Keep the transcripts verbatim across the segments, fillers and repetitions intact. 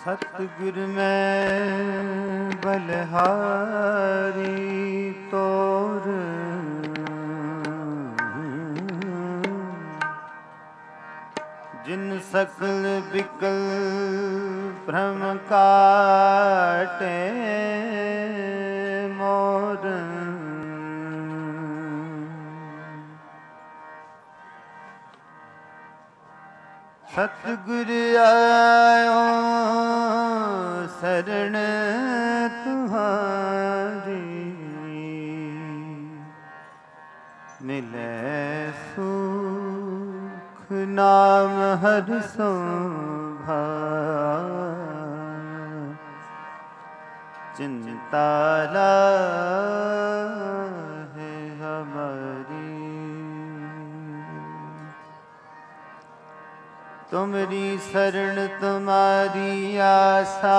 सतगुर में बलहारी तोर, जिन सकल बिकल भ्रम काटे मोर। सतगुर आयो शरण तुम्हारी, मिले सुख नाम हर शोभा। चिंता लाहे हमारी, तुमरी शरण तुम्हारी आशा।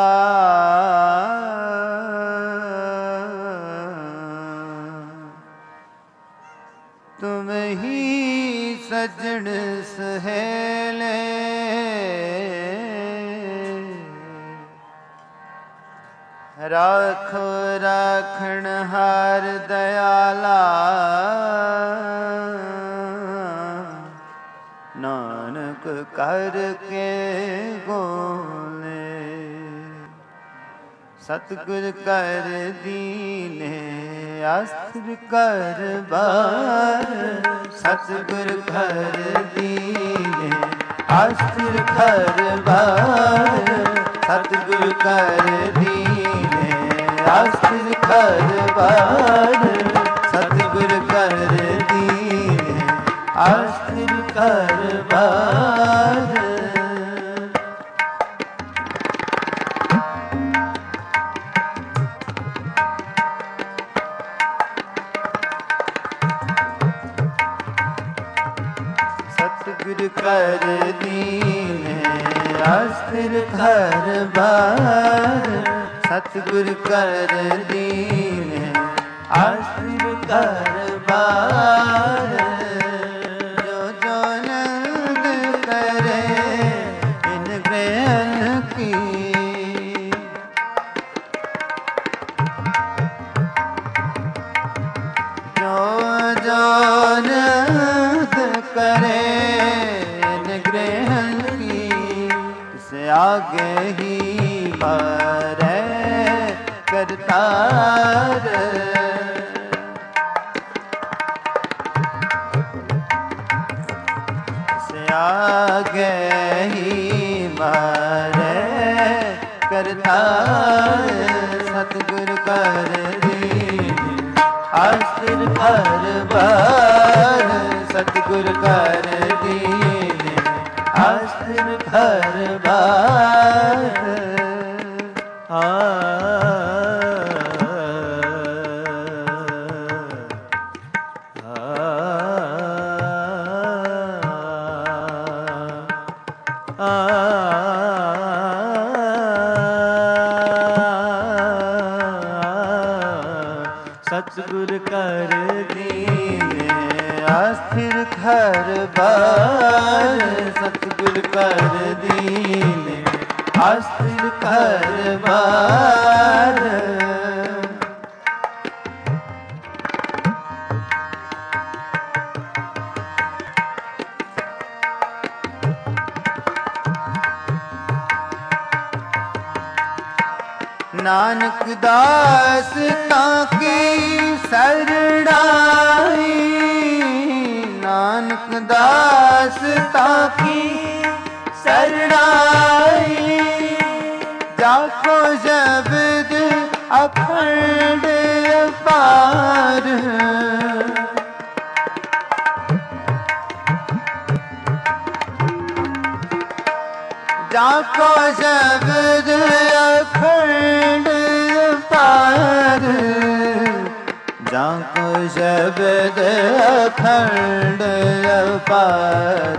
तुम ही सजन सहेले, राखो राखण हार दयाला। नानक करके गोले, सतगुर कर दीने अस्त्र कर बार। सतगुर कर दीने अस्त्र कर बार। सतगुर कर दीने अस्त्र कर बार। सतगुर कर दीने अस्त्र कर बार। सतगुर कर दीने अस्त्र कर बार। सतगुर कर दीने अस्त्र कर बार। जो जो नंद करे इन ग्रहण की, जो जो नंद करे इन ग्रहण की, से आगे ही पार करतार। से आगे ही मारे करतार। सतगुर कर दीने अस्त्र कर बार। सतगुर कर दीने अस्त्र कर बार। आ सतगुर कर दीने अस्थिर कर बार। सतगुर कर दीने अस्थिर कर बार। नानक दास ताकी शरणाई। नानक दास ताकी शरणाई। जाको शब्द अखंड अपार। जाको शब्द अखंड अपार। जाको शब्द अखंड अपार।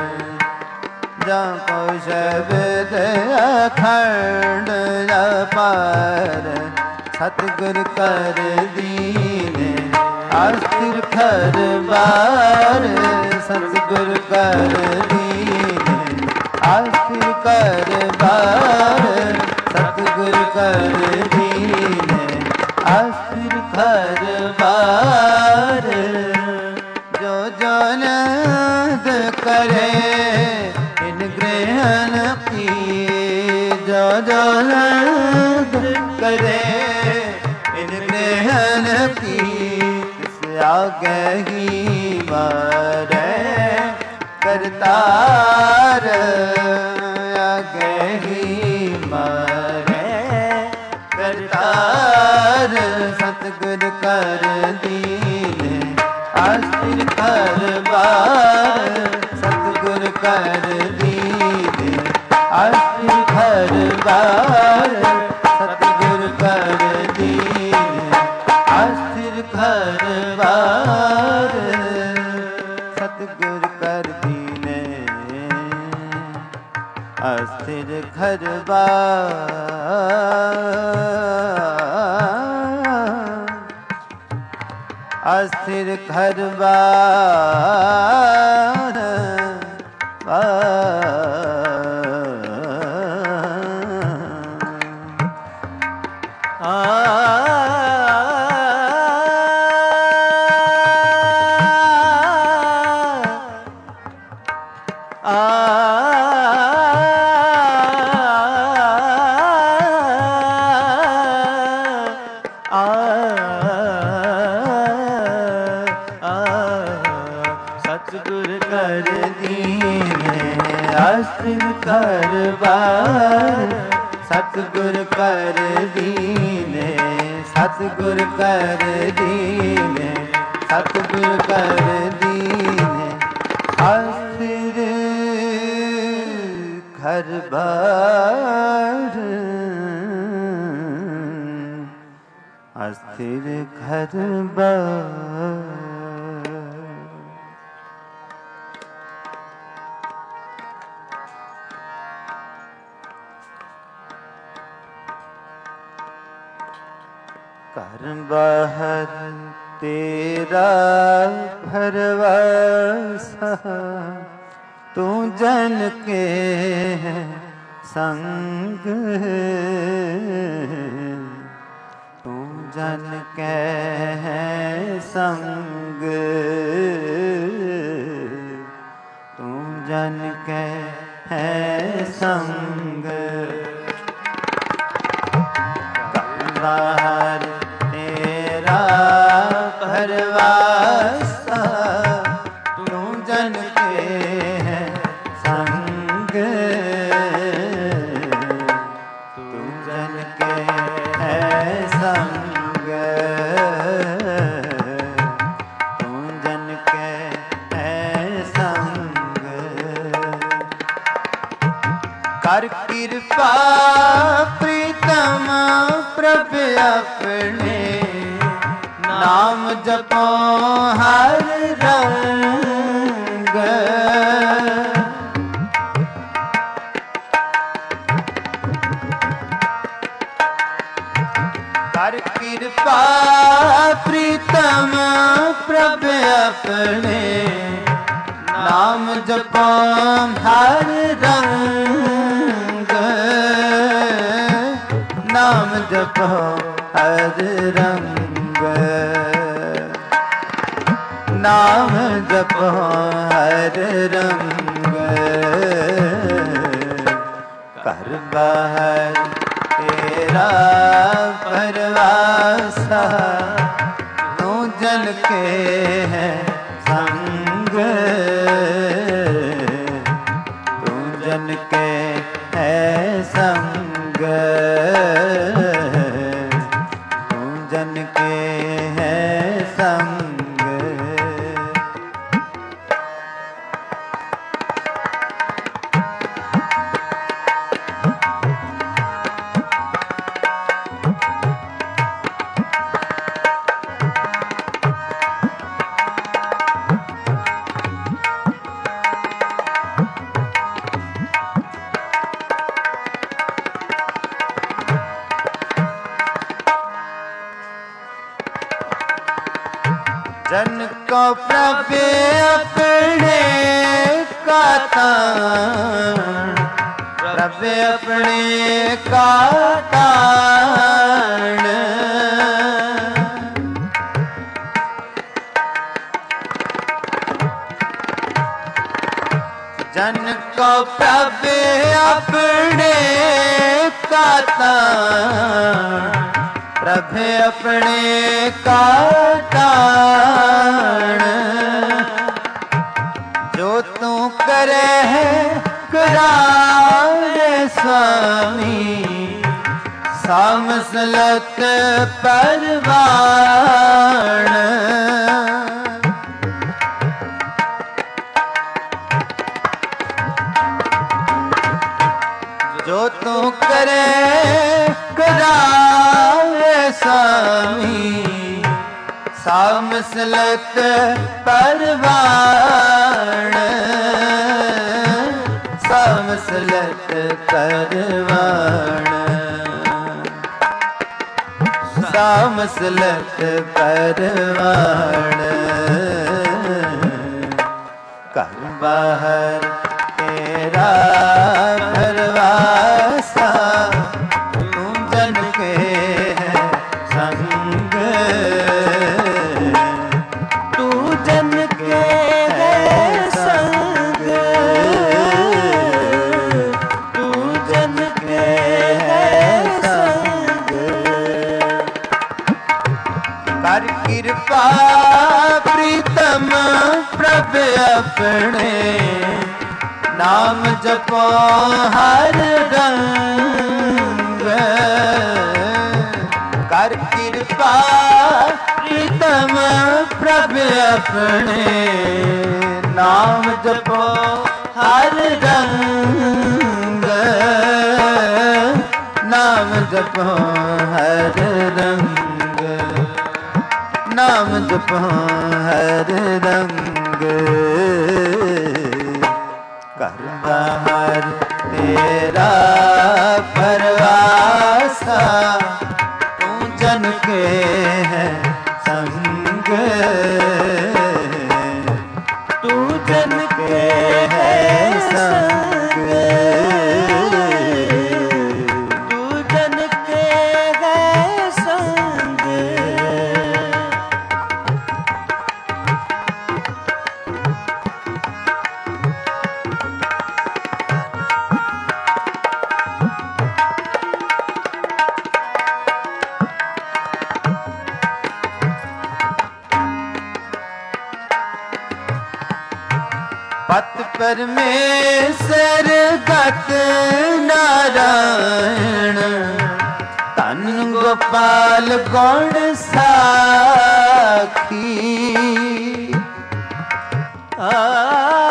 जाको शब्द अखंड अपार। सतगुर कर दीने अस्थिर कर बार। सतगुर कर दीने आसिर कर बार सतगुर कर दीने आसिर कर बार जो जो नद करे इन ग्रहण की जो जो नद करे इन ग्रहण की किस आगे ही मारे करतार आगे ही मारे करतार सतगुर कर दीने आसिर कर बार सतगुर कर दीने आसिर कर बार सतगुर कर दीने आसिर कर बार सतगुर कर दीने आसिर कर बार आसिर कर बार सतगुर कर दीने आसिर कर बार सतगुर कर दीने सतगुर कर दीने सतगुर कर दीने आसिर कर बार आसिर कर बार कर बाहर तेरा भरवासा तू जन के संग तू जन के संग तू जन के संग कर बाहर भरवासा तू जन के संग तू जन के संग तू जन के संग कर कृपा प्रीतम प्रभ अपने नाम जपो हर रंग कर कृपा प्रीतम प्रभ अपने नाम जपो हर रंग नाम जपो हर रंग नाम जपो हर रंग कर बाहर तेरा परवासा तू जन के है संग तू जन के है संग तू जन के है संग जन को प्रभु अपने का तान प्रभ अपने का ताण। जन को प्रभ अपने का ताण, प्रभ अपने का ताण। जो तू करे है करारे स्वामी, सामसलत परवाण। जो तू करे करारे स्वामी, सामसलत परवाण। सामसलत परवाण, सामसलत परवाण। कर बाहर तेरा भरवासा, तू जन के है संग। तू जन के है संग, तू जन के है संग। कर कृपा प्रीतम प्रभ अपने, नाम जपो हर रंग। कर कृपा प्रीतम प्रभ अपने, नाम जपो हर रंग। नाम जपो हर रंग, नाम जपो हर रंग। कर बाहर तेरा परवासा, तू जन के है संग। तू जन के है संग, तू जन के है संग। पत परमेश्वर गत नारायण, तन गोपाल गौण साखी। आ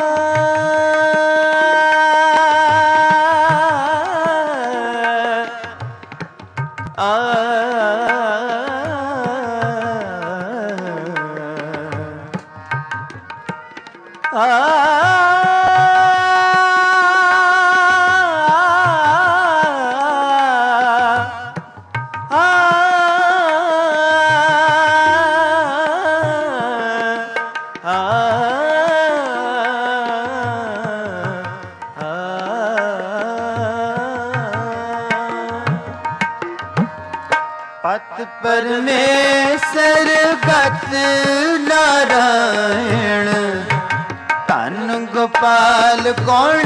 पत परमेश्वर गत नारायण, तन गोपाल कौन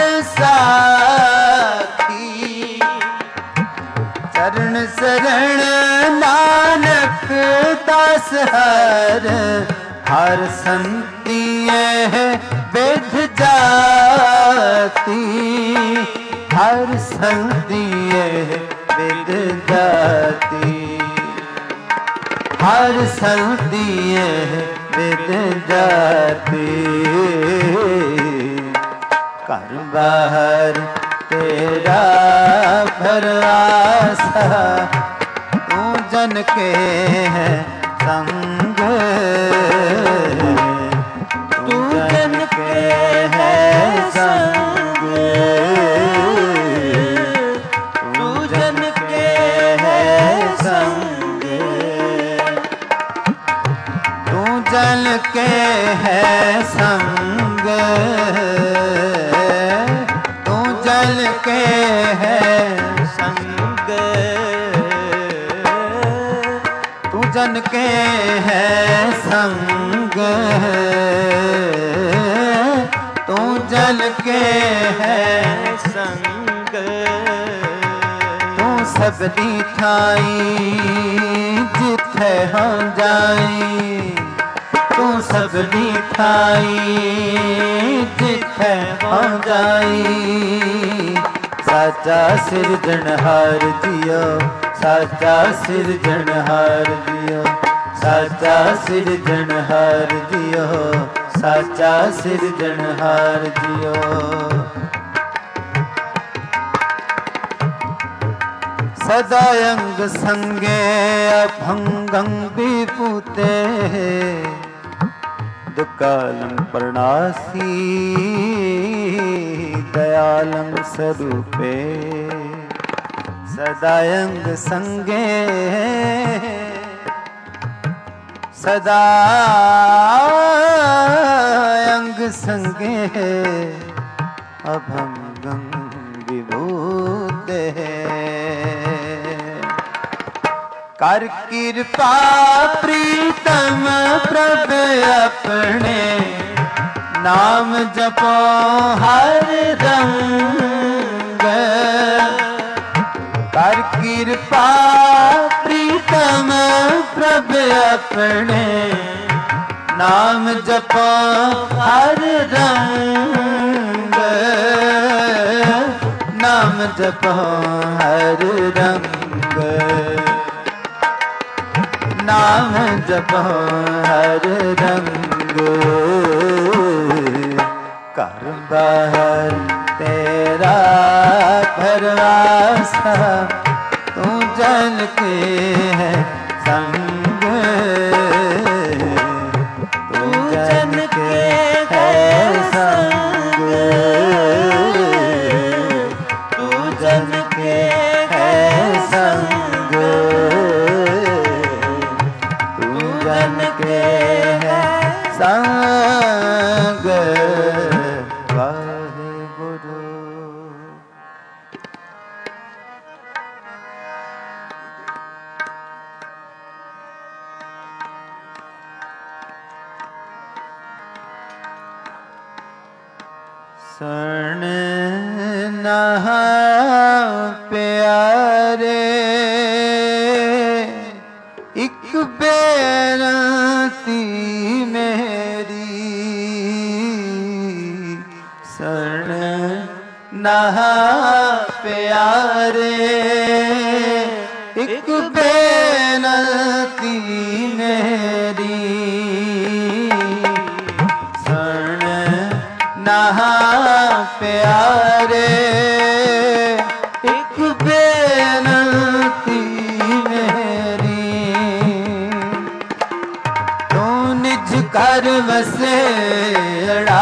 साखी। चरण शरण नानक दास हर, हर संतिये विध जाती। हर संतिये विध जाती, हर संतिये विद जाती। कर बाहर तेरा भरवासा, तू जन के है संग। तू जन के है संग, तू जन के है संग। तू जन के है संग, तू जन के जन के है संग, तू जन के है संग, तू सबदी थाई जिथे हम जाई, तू सबदी थाई जिथे हम जाई। साचा सिरजनहार जियो, साचा सिरजनहार जियो, साचा सिरजनहार जियो, साचा सिरजनहार जियो। सदा अंग संगे अभंगं विभूते, दुकालं प्रणासी दयालं स्वरूपे। सदा अंग संगे, सदा अंग संगे अभंगं विभूते। कर कृपा प्रीतम प्रभ अपने, नाम जपो हर रंग। कर कृपा प्रीतम प्रभ अपने, नाम जपो हर रंग। नाम जपो हर रंग, नाम जपो हर रंग। कर बाहर तेरा भरवासा, तू जल के है संग, तू जन के है संग, तू जन के है संग, तू जन के है संग। शरण नहा प्यारे, एक बेनती मेरी। शरण नहा प्यारे, एक बेनती मेरी। नहा प्यारे, एक बेनती मेरी। तू निज कर बसेड़ा,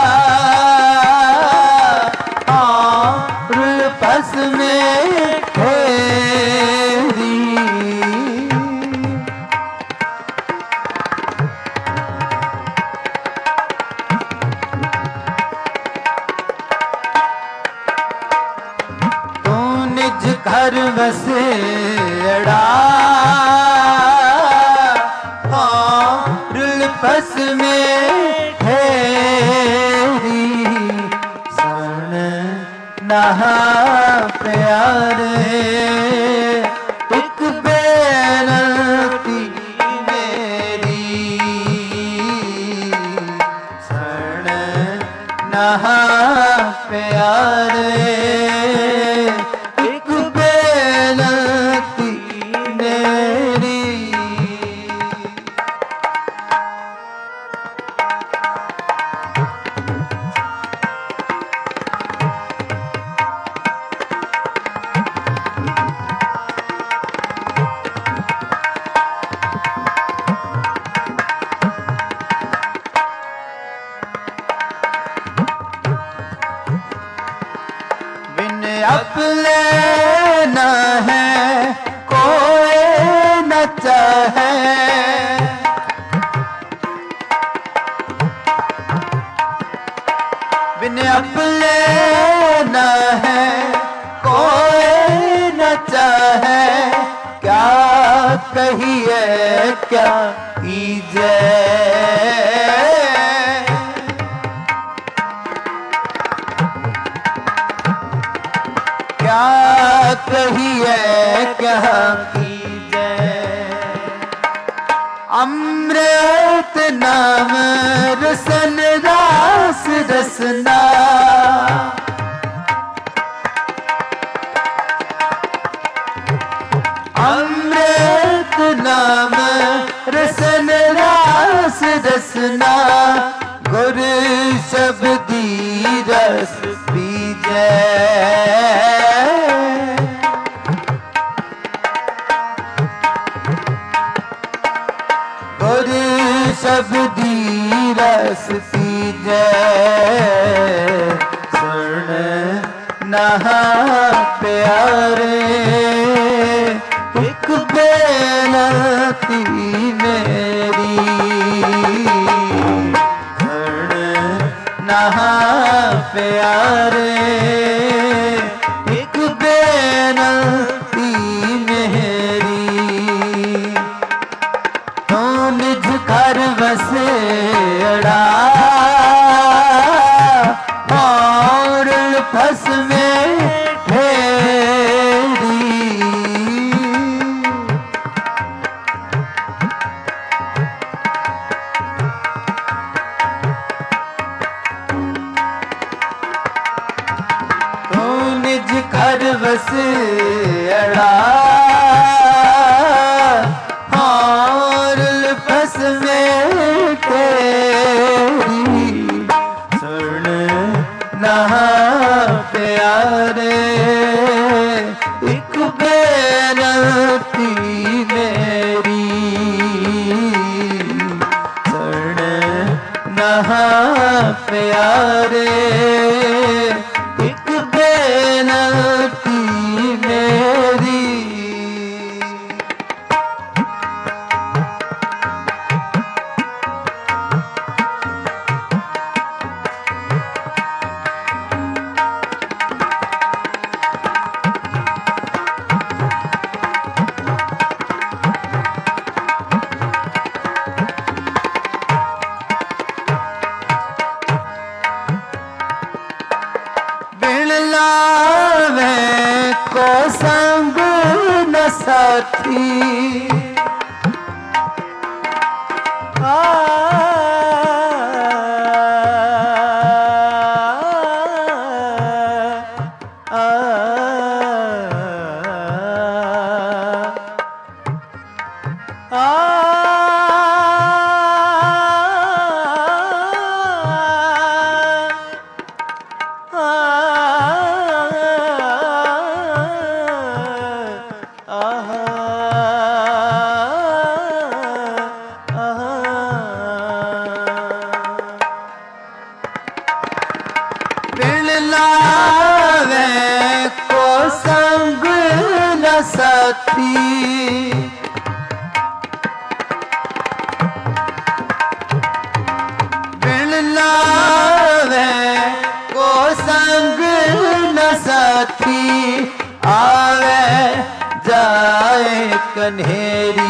और पस में ठहरी। घर बसेड़ा, और पस में ठहरी। शरण नहा प्यारे, एक बेनती मेरी। शरण नहा प्यारे, अपने न है कोई न चाहे, बिन अपने न है कोई न चाहे। क्या कहिए क्या कीजे, क्या कहिए क्या कीजे। अमृत नाम रसन रास रसना, अमृत नाम रसन रास रसना, गुर शब्दी रस पीजे, गुर शब्दी रस पीजे। सुन नहा प्यारे एक बेनती मेरी, सुन नहा प्यारे एक बेनती मेरी। तू निज घर बसेड़ा और फस में ठेरी, तू निज घर बसेड़ा और फस में ठेरी। सुन नहा प्यारे एक बेनती मेरी, सुन नहा प्यारे एक बेनती मेरी। लावे को संग न साथी, आ, आ, आ, आ, लावे को संग न साथी, बिन लावे को संग न साथी, आवे जाए कन्हेरी।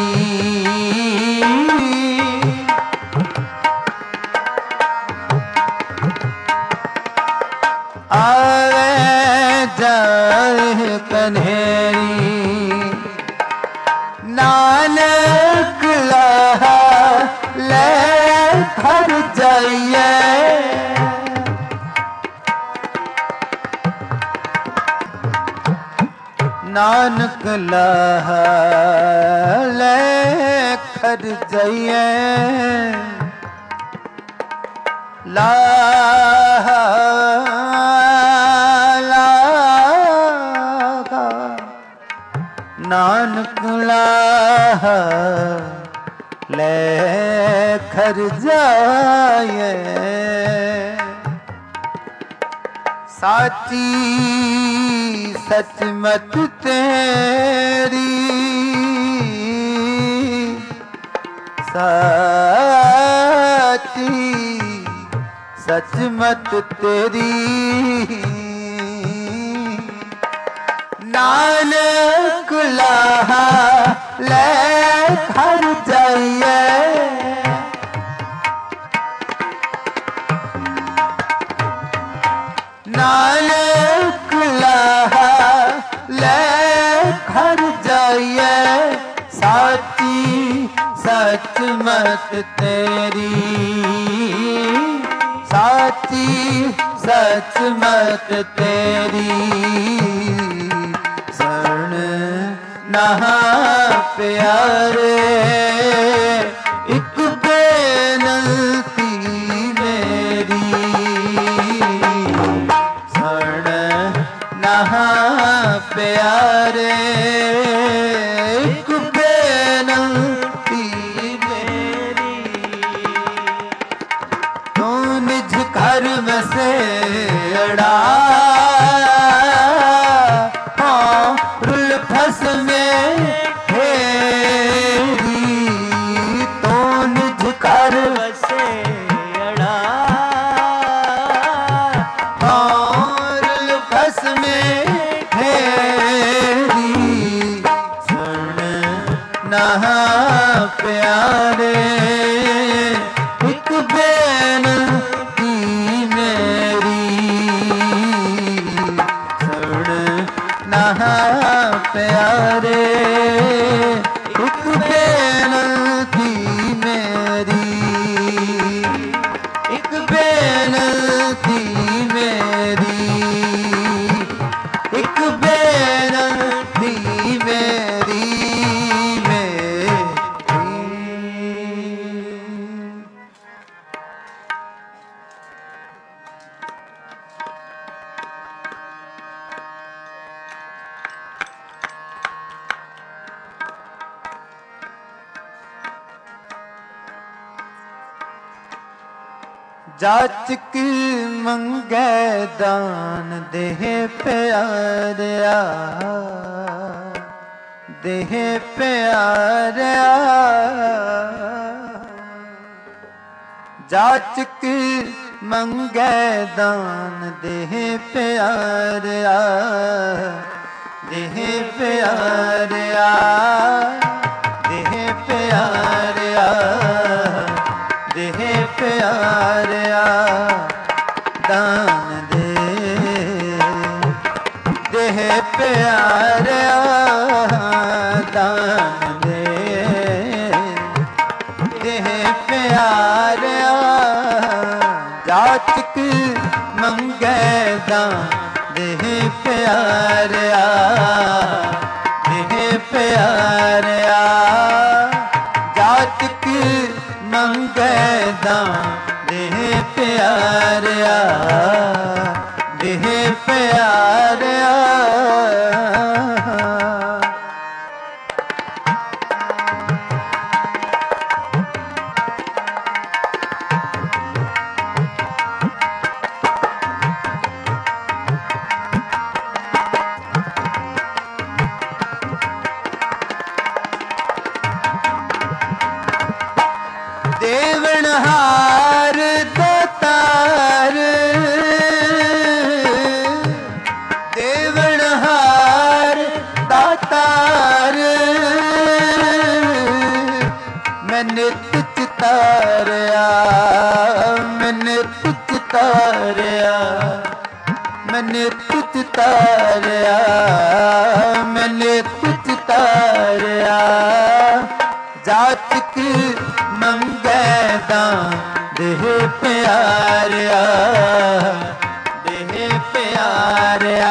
आवे जाए कन्हेरी, नानक लाहा ले घर जाइए, नानक लाहा ले घर जाइए। लाहा नानक लाहा ले घर जाए, साची सचमत तेरी, साची सचमत तेरी, नानक लाहा ले नानक लाहा ले घर जाइए साची सच मत तेरी साची सच मत तेरी शरण नहा प्यारे एक बेनती मेरी शरण नहा प्यारे एक बेनती मेरी तू निज घर में से अड़ा फस में हेरी तो निज घर बसे अड़ा और फस में हेरी सुन नहा प्यारे एक बेनती मेरी सुन नहा प्यारे एक बेनती मेरी एक बेनती मेरी एक बेनती मेरी मेरी जाचक मंगे दान देह प्यारा देह प्यारा जाचक मंगे दान देह प्यारा देह प्यारा देह प्यारा देह प्यारा दान दे देह प्यारा दान दे देह प्यारा जाचक मंगे दान देह प्यारा देह प्यारा जाचक मंगे दान देह प्यारा देह प्यारा देवनहार दातार देवनहार दातार मैंने तुझ तारिया मैंने तुझ तारिया मैंने तुझ तारिया मैंने तुझ तारिया जाचक मंगे दान देह प्यारा देह प्यारा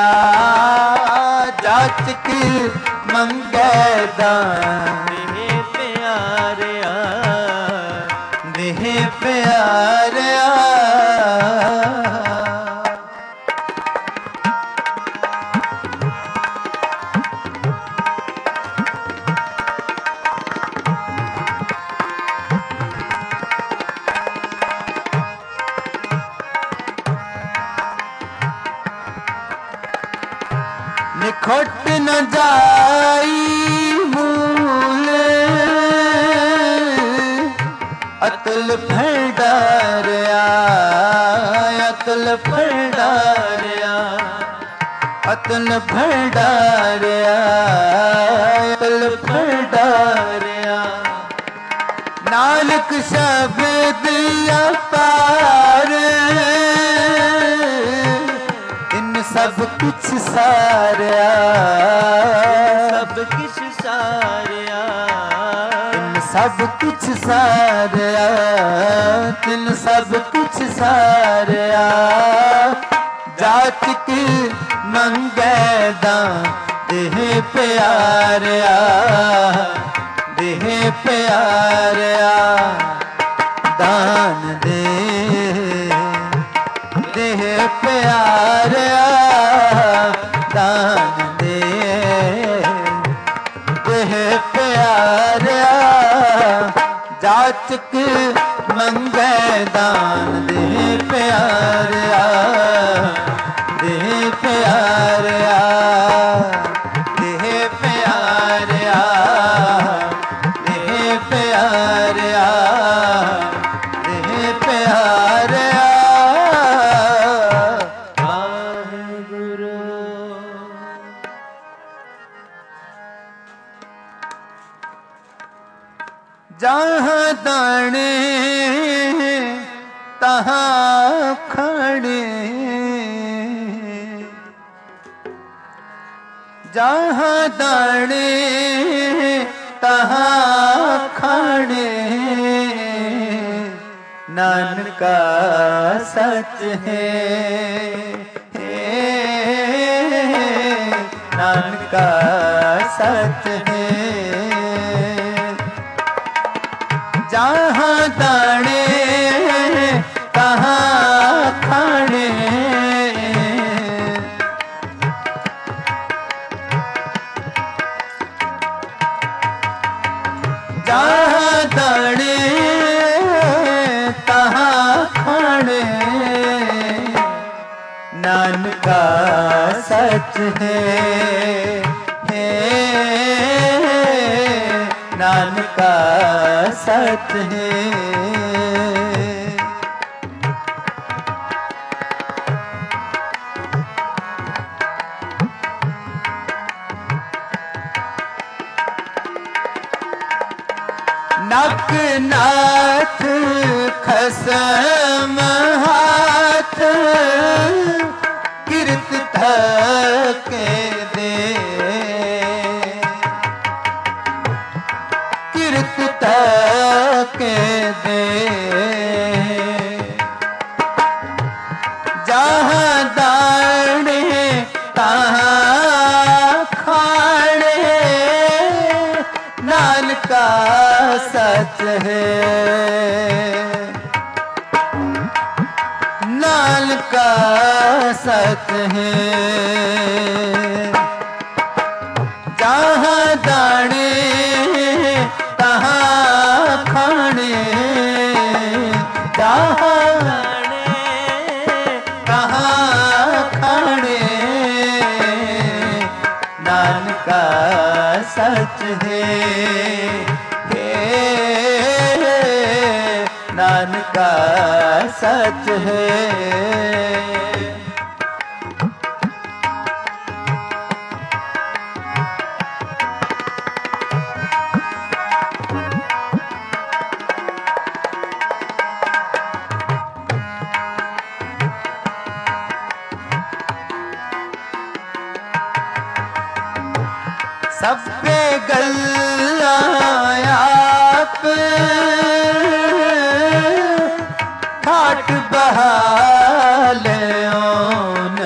जाचक मंगे दान देह प्यारा देह प्यारा निखट न जाई मूल अतल भंडारिया अतल भंडारिया अतल भंडारिया अतल भंडारिया नानक शब्द अपार सब कुछ सारिया सब कुछ सारिया तिन सब कुछ सारिया तिन सब कुछ सारिया जाचक मंगे दां देह प्यारिया देह प्यारिया दान दे देह प्यारिया दान दे देह प्यारिया जाचक मंगे दान देह प्यारिया देह प्यारिया देह प्यारिया देह प्यारिया देह प्यारिया वाहेगुरु। जहाँ दाने तहाँ खड़े जहाँ दाने तहाँ खड़े नानका सच है नानका सच है जहाँ दाने तहाँ खड़े जहाँ दाने तहाँ खड़े नानका सच है नानका सच है। नक नाथ खसम हाथ किरत थके दे किरत थके दे जहाँ दाने तहाँ खाने नानका सच है नानका सच है जहाँ दाने तहाँ खाने जहाँ दाने तहाँ खाने नानका सच है नानका सच है। सबे गल्ला आप ठाट बहाले ओन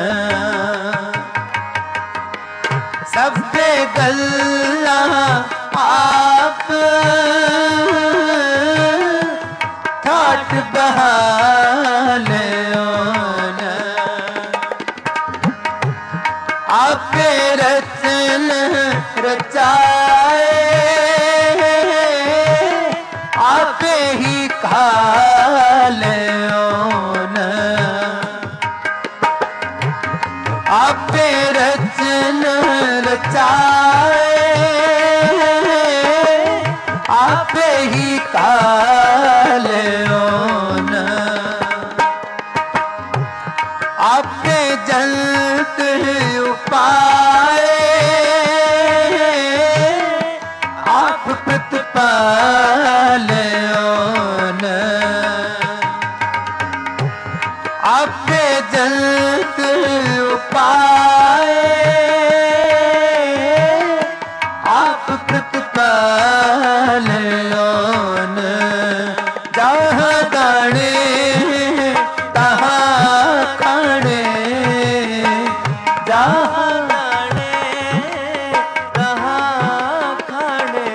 सबे गल्ला आप ठाट बहाले ओन आपे रचन रचाए आपे ही खाले ओन आपे रचन रचाए आपे ही खाले ओन आपे जलत उपाय आप प्रतिपाले ओन आपे जलत पाए आप प्रतिपाल ओन जहाँ दाने तहाँ खाने जहाँ दाने तहाँ खाने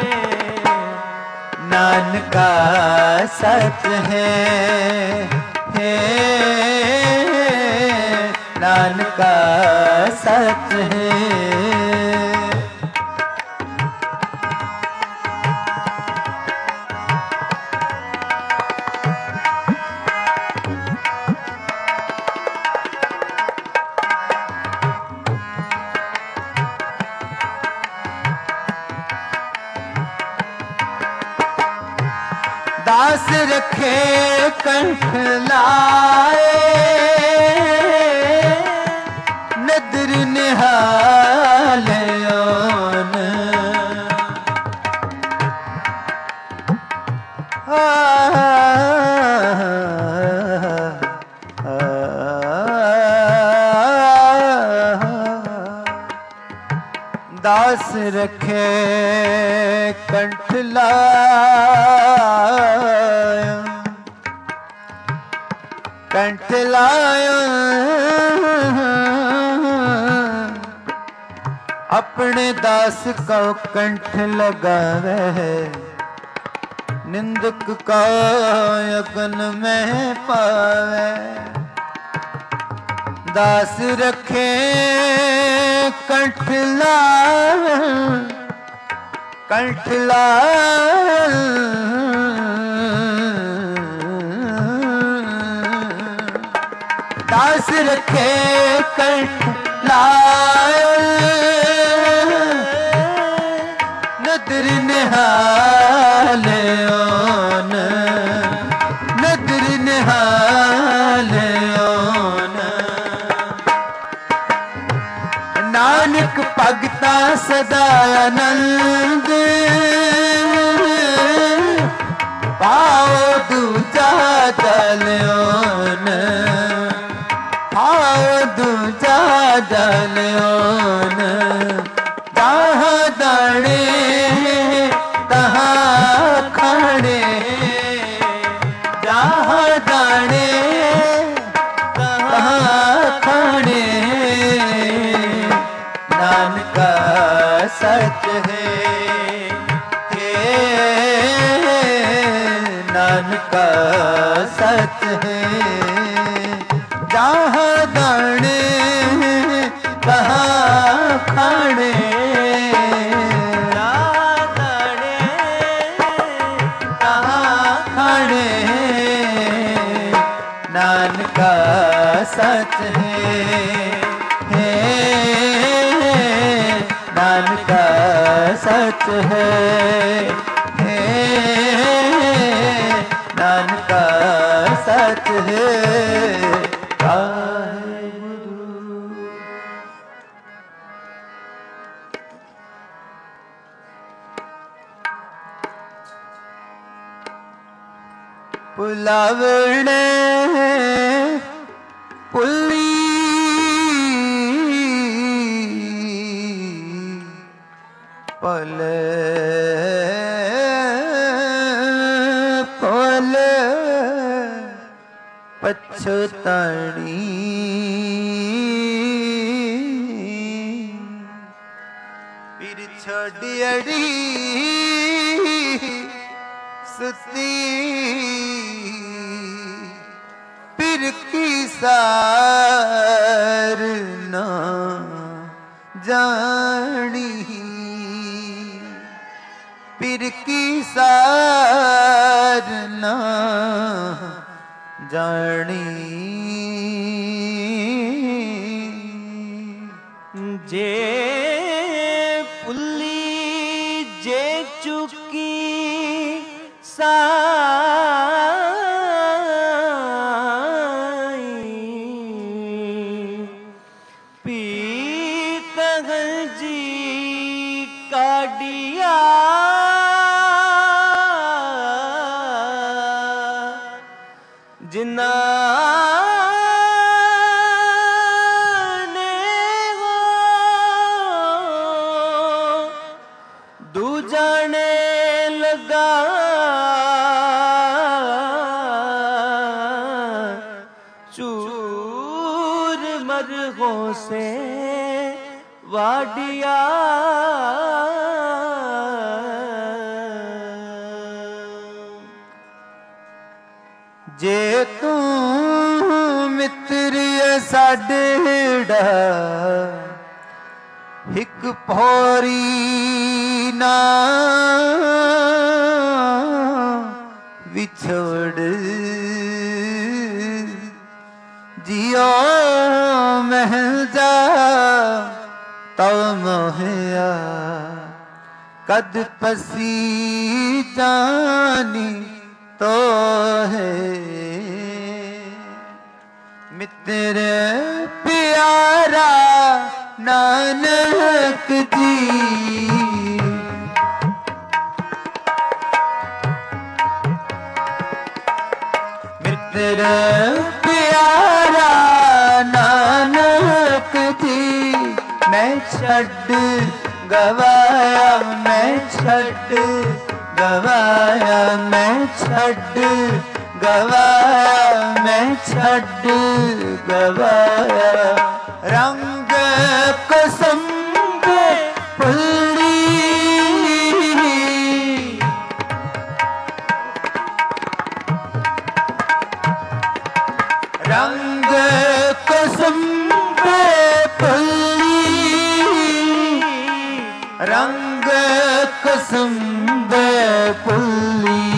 नानका सच है, है नानका सच है। दास रखे कंठ लाए नदर निहाल ओन आ, आ, आ, दास रखे कंठ लाया कंठ लाया अपने दास को कंठ लगावे निंदक का यज्ञ में पावे। दास रखे कंठ लाए कंठ लाए दास रखे कंठ लाए नदर निहाल ओन नदर निहाल ओन नानक भगता सदा आनंद पाओ दूजा जल ओन पाओ दूजा जल ओन जहाँ दाने तहाँ खाने जहाँ दाने तहाँ खाने नानका सच है, हे नानका सच है। जहाँ दाने तहाँ खाने जहाँ दाने तहाँ खाने नानका सच है, हे नानका सच है, हे नानका सच है। पुलावण पुली पल पल पछतानी फिर छोड़ियड़ी सुती फिर की सार ना जानी फिर की सार ना जानी जे पुल्ली जे चुकी साई पीत जी काडिया जिना से वाडिया जे तू मित्र साडेड़ा हिक भौरी ना विछोड़ जियो महल जा तव मोहया कद पसी जानी तो है मित्र प्यारा नानक जी मित्र प्यारा नानक जी मैं छड़ गवाया मैं छड़ गवाया मैं छड़ गवाया मैं छड़ गवाया रंग कसम फुल्ली रंग कसम फुल्ली रंग कसम फुल्ली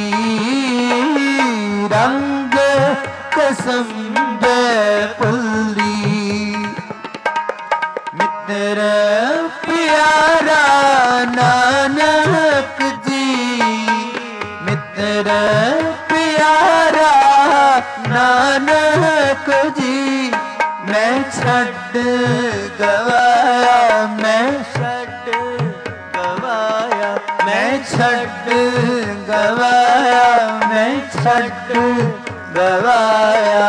रंग कसम फुल्ली मित्र प्यारा नानक जी मित्र प्यारा नानक जी मैं छड़ गवाया मैं छड़ गवाया मैं छड़ गवाया मैं छड़ गवाया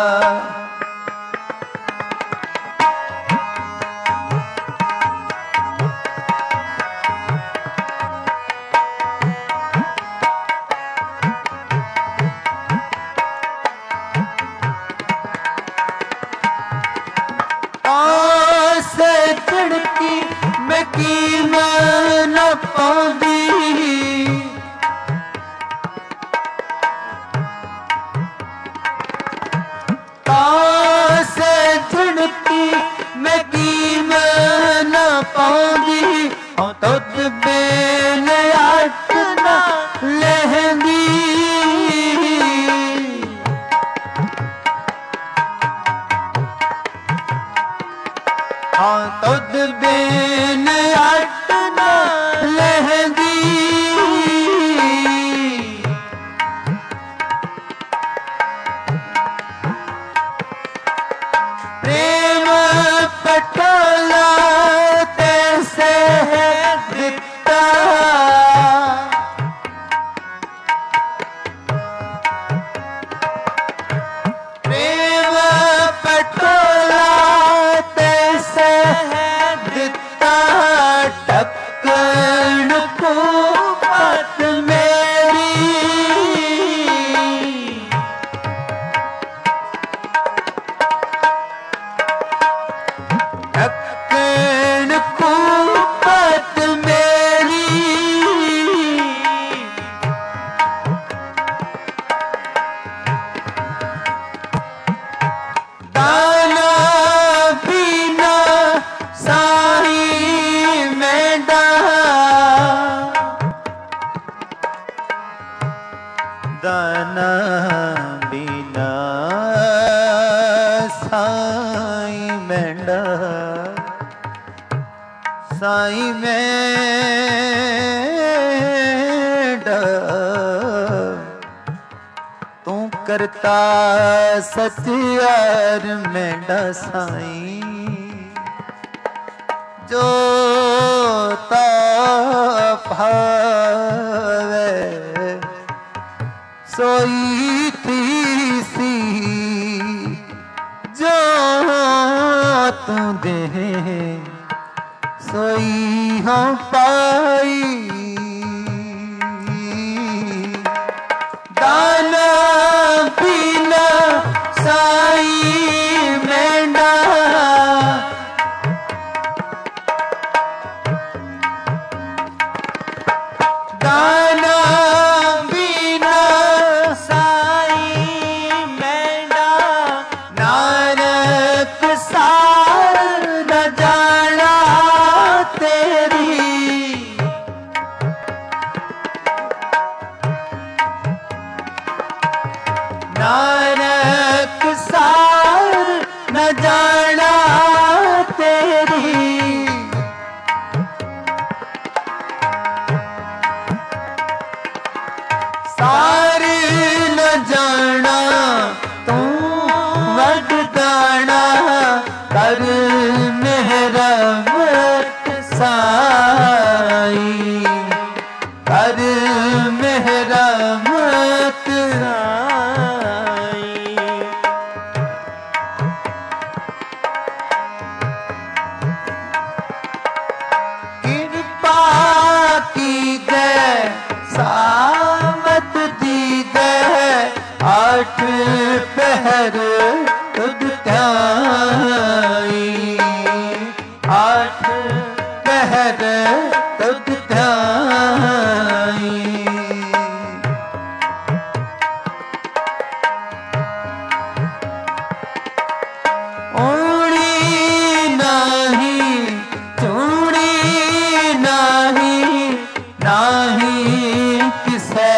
दाना बिना साई मेंढा साई मेंढा तू करता सत्यार मेंढा साई जो ता भावे सोई थी सी जो तू दे सोई हम पाई दाना पीना साई मेंढा ਮਿਹਰਮਤ ਸਾਈ, ਕਰ ਮਿਹਰਮਤ ਸਾਈ। ਕਿਰਪਾ ਕੀਜੈ ਸਾਮਤ ਦੀਜੈ, ਆਠ ਪਹਿਰ ਤੁਧ ਧਿਆਈ, ਆਠ ਪਹਿਰ ਤੁਧ ਧਿਆਈ। ਓਣੀ ਨਾਹੀ ਚੂਣੀ ਨਾਹੀ, ਨਾਹੀ ਕਿਸੈ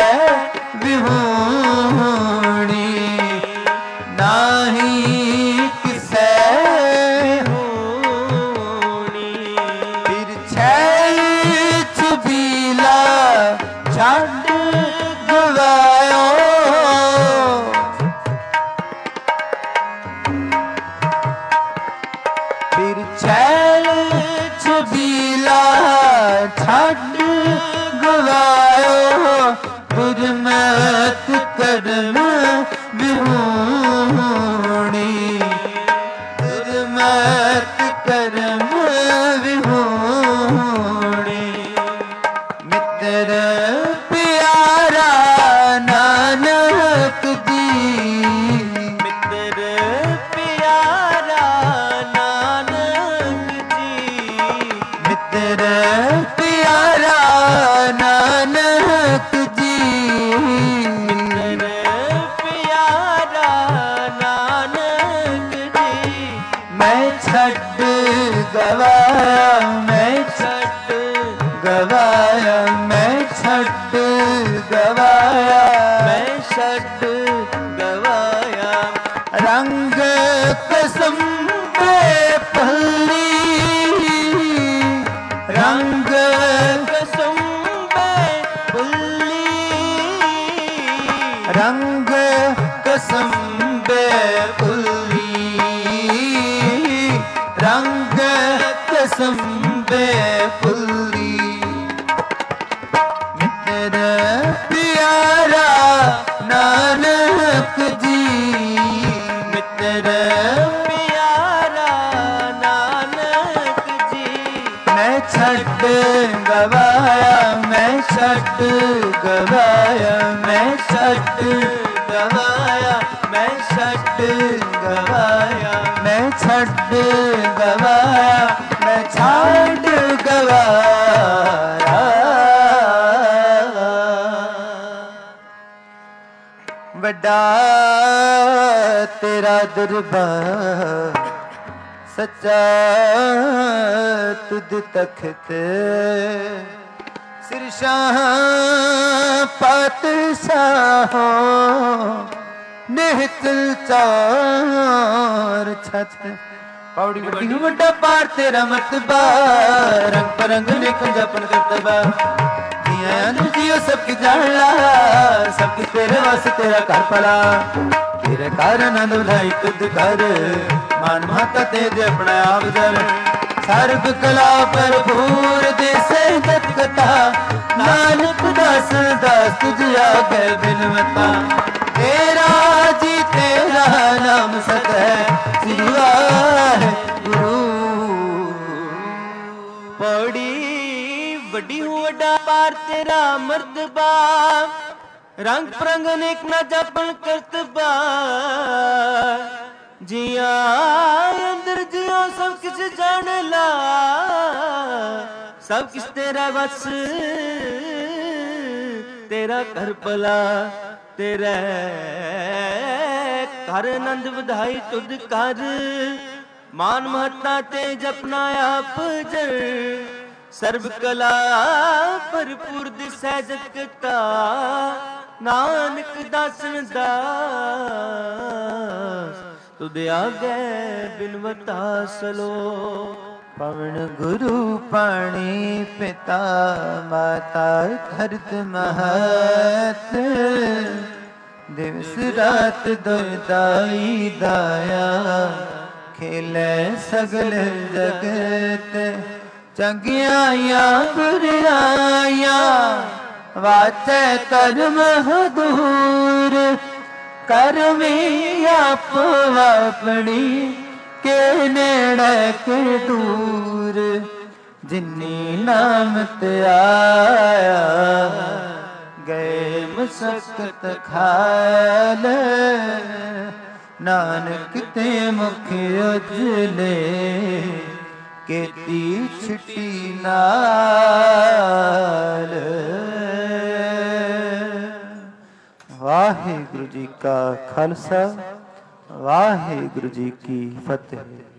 ਵਿਹੂਣੀ, ਨਾਹੀ ਕਿਸੈ ਵਿਹੂਣੀ। ਫਿਰ छैल ਛਬੀਲਾ ਛੱਡ ਗਵਾਇਓ, ਫਿਰ छैल ਛਬੀਲਾ ਛੱਡ ਗਵਾਇਓ, ਗੁਰਮਤਿ ਕਰਮ ਵਿਹੂਣੀ, ਗੁਰਮਤਿ ਕਰਮ ਵਿਹੂਣੀ। ਮਿੱਤਰ ਪਿਆਰਾ ਨਾਨਕ ਜੀ, ਮਿੱਤਰ ਪਿਆਰਾ ਨਾਨਕ ਜੀ, ਮਿੱਤਰ ਪਿਆਰਾ ਨਾਨਕ ਜੀ, ਮਿੱਤਰ ਪਿਆਰਾ ਨਾਨਕ ਜੀ। ਮੈਂ ਛੱਡ ਗਵਾਇਆ, ਮੈਂ ਛੱਡ ਗਵਾਇਆ, ਮੈਂ ਛੱਡ ਗਵਾਇਆ, ਮੈਂ ਛੱਡ ਗਵਾਇਆ। ਰੰਗ ਕਸਮ ਤੇ ਪੱਲੀ, ਰੰਗ ਕਸਮ ਬੇ ਬੁੱਲੀ, ਰੰਗ ਕਸਮ ਬੇਪੁੱਲੀ, ਰੰਗ ਕਸਮ ਬੇਪੁੱਲੀ। ਮਿੱਤਰ ਪਿਆਰਾ ਨਾਨਕ ਜੀ, ਮਿੱਤਰ ਪਿਆਰਾ ਨਾਨਕ ਜੀ। ਮੈਂ ਛੱਡ ਗਵਾਇਆ, ਮੈਂ ਛੱਡ ਗਵਾਇਆ, ਮੈਂ ਛੱਡ ਗਵਾਇਆ, ਮੈਂ ਛੱਡ ਗਵਾਇਆ, ਮੈਂ ਛੱਡ ਗਵਾਇਆ, ਮੈਂ ਛੱਡ ਗਵਾਇਆ। ਵੱਡਾ ਤੇਰਾ ਦਰਬਾਰ, ਸੱਚਾ ਤੁਧ ਤਖਤ, ਸਿਰ ਸ਼ਾਹ ਪਾਤਸ਼ਾਹੋ, ਨਿਹਚਲ ਚਾਰ ਛਤ। ਪੌੜੀ ਵੱਡੀ ਨੂੰ ਵੱਡਾ ਪਾਰ ਤੇਰਾ ਮਰਤਬਾ, ਰੰਗ ਪਰੰਗ ਨੇ ਕੰਜਪਨ ਕਰਤਬਾ। ਜੀਆਂ ਨੂੰ ਜੀਓ ਸਭ ਕੀ ਜਾਣ ਲਾ, ਸਭ ਕੁਛ ਤੇਰੇ ਵਾਸਤੇ ਤੇਰਾ ਘਰ ਪਲਾ। ਤੇਰੇ ਘਰ ਆਨੰਦ ਵਧਾਈ ਤੁਧ ਕਰ, ਮਾਨ ਮਾਤਾ ਤੇ ਦੇ ਆਪਣਾ ਆਪ ਜਰ। ਸਰਬ ਕਲਾ ਭਰਪੂਰ ਦੇਸੇ ਜਤ ਕਥਾ, ਨਾਨਕ ਦਾਸ ਦਾਸ ਤੁਝ ਆਗੇ ਬਿਨਵਤਾ। ਤੇਰਾ ਜੀ ਤੇਰਾ ਨਾਮ ਸਤ ਹੈ, ਸ੍ਰੀ ਵਾਹਿਗੁਰੂ। ਪੌੜੀ ਵੱਡੀ ਹੂੰ ਵੱਡਾ ਪਾਰ ਤੇਰਾ ਮਰਤਬਾ, ਰੰਗ ਪ੍ਰੰਗ ਅਨੇਕ ਨਾ ਜਾਪਣ ਕਰਤਬਾ। ਜੀਆਂ ਅੰਦਰ ਜਿਉ ਸਭ ਕਿਛ ਜਾਣ ਲਾ, ਸਭ ਕਿਛ ਤੇਰਾ ਵਸ, ਤੇਰਾ ਘਰ ਭਲਾ। ਤੇਰੇ ਘਰ ਆਨੰਦ ਵਧਾਈ ਤੁਧ ਕਰ, ਮਾਨ ਮਹੱਤਾ ਤੇ ਜਪਨਾ ਆਪ ਜਰ। ਸਰਬ ਕਲਾ ਭਰਪੂਰ ਦਿਸੈ ਜਤ ਕਟਾ, ਨਾਨਕ ਦਾਸਨ ਦਾਸ ਤੁਧ ਆਗੇ ਬਿਨਵਤਾ ਸਲੋ। ਪਵਨ ਗੁਰੂ ਪਾਣੀ ਪਿਤਾ ਮਾਤਾ ਧਰਤ ਮਹਤ, ਦਿਵਸ ਰਾਤ ਦੁਇ ਦਾਈ ਦਾਇਆ खेले सगल जगत चंगियां बुराइयां वाचे कर्म दूर कर्मी आप अपनी के नेड़े के दूर जिन्नी नामत आया गए मुसकत खाल नानक ते मुख उजले केती छिटी नाल। वाहिगुरु जी का खालसा वाहिगुरु जी की फतेह।